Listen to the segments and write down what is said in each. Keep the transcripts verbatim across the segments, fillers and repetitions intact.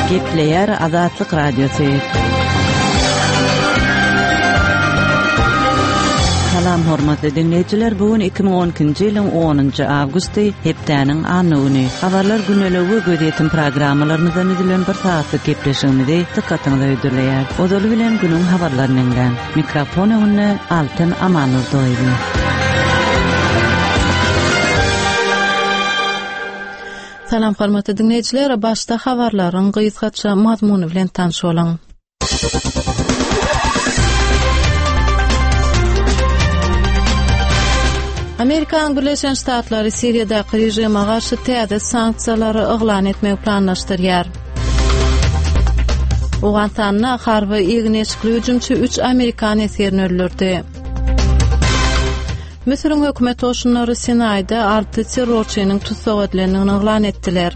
Gepleyer Azatlyk Radiosu. Salam hormatly dinleyijiler, bugün iki bin on ikinji ýylyň onunjy awgusty hepdäniň anyny. Habarlar günelegi gözetim programmalarynyň edilen bir saatlyk gepleşigimizi dikkatiňize öýdürleýär. Odaly bilen günüň habarlarynyň mikrofon öňünde Altyn Amanur doýdy. Salam hormatly dinleyijiler, başda habarlaryň gysgaça mazmuny bilen tanış bolaň. Amerikan Birleşen Ştatlary Siriýadaky rejime garşy täze sanksiýalary eglan etmek planlaşdyrýar. Owatanyna harby ýygneşikli hüjümçi üç Amerikan eskerini öldürdi. Misriň hökümet oşunlary Sinayda alty terrorçynyň tutsak edilenini eglan etdiler.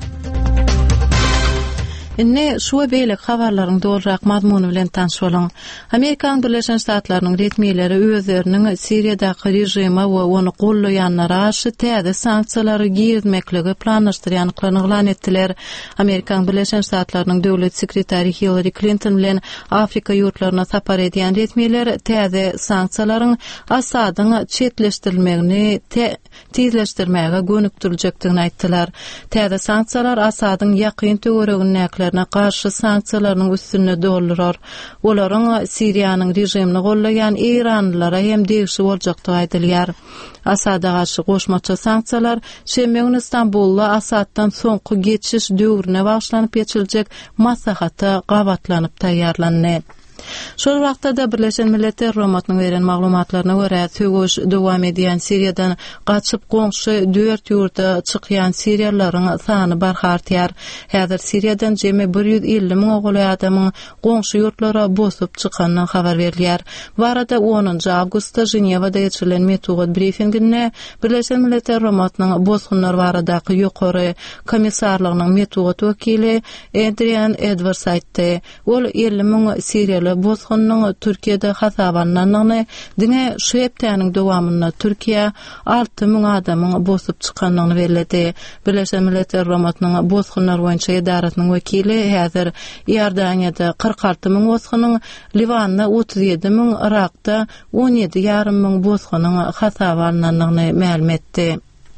Inne şu beýle habarlaryň dolrak mazmuny bilen tanış bolaň. Amerikan Birleşen Ştatlarynyň resmiýetleri özleriniň Siriýadaky rejime we onu gollaýanlara garşy täze sanksiýalary giýirmekligi planlaşdyrýanyklaryny eglan etdiler. Amerikan Birleşen Ştatlarynyň döwlet sekretary Hillary Clinton bilen Afrika ýurtlaryna sapar edýän resmiýetler täze sanksiýalaryň Asadyň çetleşdirilmegini te tezleşdirmäge gönükdirilejekdigini aýtdylar. Täze sanksiýalar Asadyň ýakyn töweregine karşı sanksiýalaryň üstüne doldurar. Olaryň Siriýanyň rejimini gollaýan İranlylara hem degişi boljakdygy aýdylýar. Asada garşy goşmaça sanksiýalar şembe günü Istanbulda Asaddan soňky geçiş döwrüne başlanyp geçiljek maslahatda gabatlanyp taýýarlandy. Şol wagtda Birleşen Milletler Romatnyň beren maglumatlaryna görä töweş dowam edýän Siriýadan gaçyp goňşy dört ýurda çykýan Siriýalaryň sany barhartýar. Häzir Siriýadan jemi bir ýüz elli miň oguly adamyň goňşy ýurtlara bosup çykanyny habar berilýär. Barada onunjy awgustda Jenewada geçirilen metod briefinginde Birleşen Milletler Romatnyň bosgunlar baradaky ýokary komissarlygynyň metod wekili Adrian Edwards aýtdy. Ol elli miň Siriýaly bozgunnyň Türkiýede hasabanlanyny diňe şu hepdäniň dowamyna Türkiýe alty miň adamyň bosup çykanyny bellädi. Birleşen Milletler Romatnyň bozgunlar boýunça edaratynyň wekili häzir Ýordaniýada kırk alty miň bozgunyň, Liwanda otuz ýedi miň, Irakda on ýedi ýarym miň bozgunyň hasabanlanyny ma'lum etdi.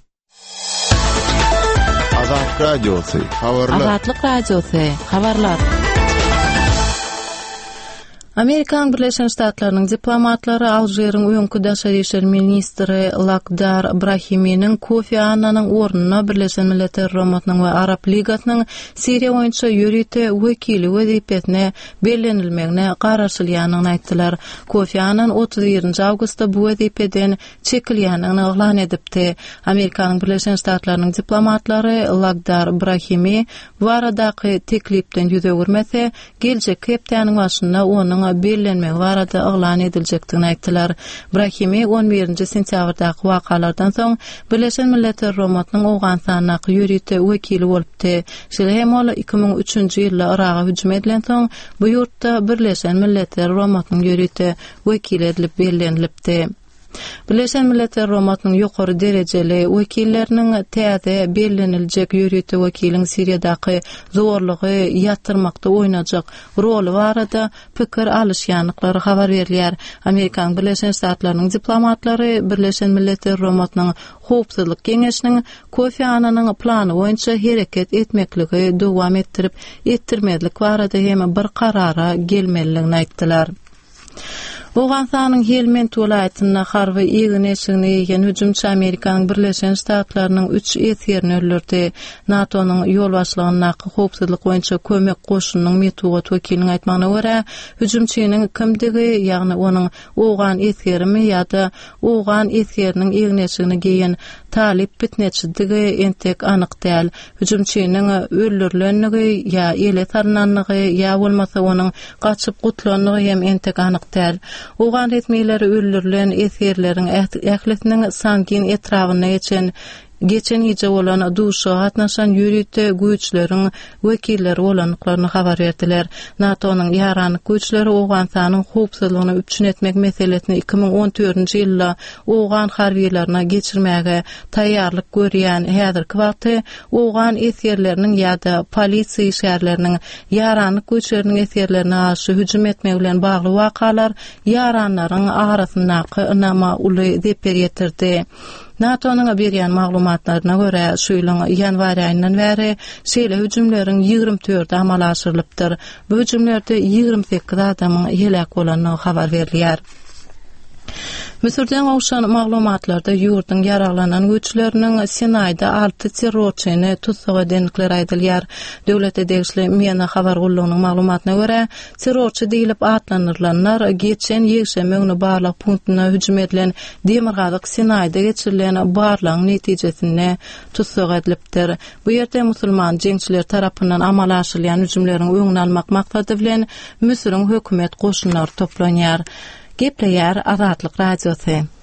Azatlyk Radiosu, habarlar. Azatlyk Radiosu, habarlar. Amerikan Birleşen Ştatlarynyň diplomatlary Aljeryň öňkü daşary işler ministri Lakhdar Brahiminiň Kofi Annanyň ornuna Birleşen Milletler Romatnyň we Arap Ligasynyň Siriýa boýunça ýürüte wekili wezipetine bellenilmegine garaşylýanyny aýtdylar. Kofi Annan otuz birinji awgustda bu wezipeden çekilýänyni eglan edipdi. Amerikanyň Birleşen Ştatlarynyň diplomatlary Lakhdar Brahimi bu aradaky teklipden ýüze görmese, geljek hepdäniň başynda onuň bellenmegi barada eglan ediljekdigini aýtdylar. Brahimi on birinji sentýabrdaky wakalardan soň Birleşen Milletler Romatnyň Owganistanyň ýürüte wekili bolupdy. Şeýle hem ol iki bin üçünji ýylda Iraga hüjüm edilen soň bu ýurtda Birleşen Milletler Romatnyň ýürüte wekili edilip bellenilipdi. Birleşen Milletler Romatnyň ýokary derejeli wekilleriniň täze belleniljek ýürüte wekiliň Siriýadaky zorlugy ýatyrmakda oýnajak roli barada pikir alışýanlyklary habar berilýär. Amerikan Birleşen Ştatlarynyň diplomatlary Birleşen Milletler Romatnyň howpsuzlyk geňeşiniň Kofi Annanyň plany boýunça hereket etmekligi dowam etdirip etdirmedlik barada hem bir karara gelmeliligini aýtdylar. Owganistanyň Helmand welaýatyna harby ýygneşigini ýegen hüjümçi Amerikanyň Birleşen Ştatlarynyň üç eskerini öldürdi. NATO'nyň ýol başlygynyň howpsuzlyk boýunça kömek goşunynyň metod wekiliniň aýtmagyna görä, hüjümçiniň kimdigi, ýagny onuň owgan eskerimi ýa-da owgan eskeriniň ýygneşigini giýen talip bitneçidigi entek anyk däl. Hüjümçiniň öldürilenligi ýa ele tarnanlygy ýa bolmasa onuň gaçyp gutlanlygy hem entek anyk däl. Owgan resmiýetleri öldürilen eskerleriň ähliniň sangin etrawyna geçen geçen ýyja bolan duşa gatnaşan ýürüýte güýçleriň wekilleri bolanlyklaryny habar berdiler. NATO'nun ýaranlyk güýçleri Owganyň howpsuzlygyny üçin etmek meselesini iki ming on dördünji ýylda Owgan harbiýetlerine geçirmäge taýýarlyk görýän häzirki wagtda Owgan esirleriniň ýa-da polisiýa şäherleriniň ýaranlyk güýçleriniň esirlerine aşy hüjüm etmek bilen bagly wakalar ýaranlaryň arasyndaky nama uly dep ýetirdi. NATO'nun berýän maglumatlaryna görä şu ýylyň ýanwar aýyndan bäri şeýle hüjümleriň ýygrimi dördi amal aşyrylypdyr. Bu hüjümlerde ýygrimi sekiz adamyň helak bolanyny habar berilýär. Müsürden awşan maglumatlarda ýurdyň ýaraglanan güýçleriniň Sinayda alty terrorçyny tutsaga denlikleri aýdylýar. Döwlet edegçili Mena habar gullugynyň maglumatyna görä, terrorçy diýilip atlanyrlanlar geçen ýeşeme güni barlak punktuna hüjüm edilen Demirgazyk Sinayda geçirilen barlagyň netijesinde tutsaga edilipdir. Bu ýerde musulman jeňçiler tarapyndan amal aşyrylýan hüjümleriň öňüni almak maksady bilen Müsürň hökümet goşunlary toplanýar. Gepleýär Azatlyk radiosu.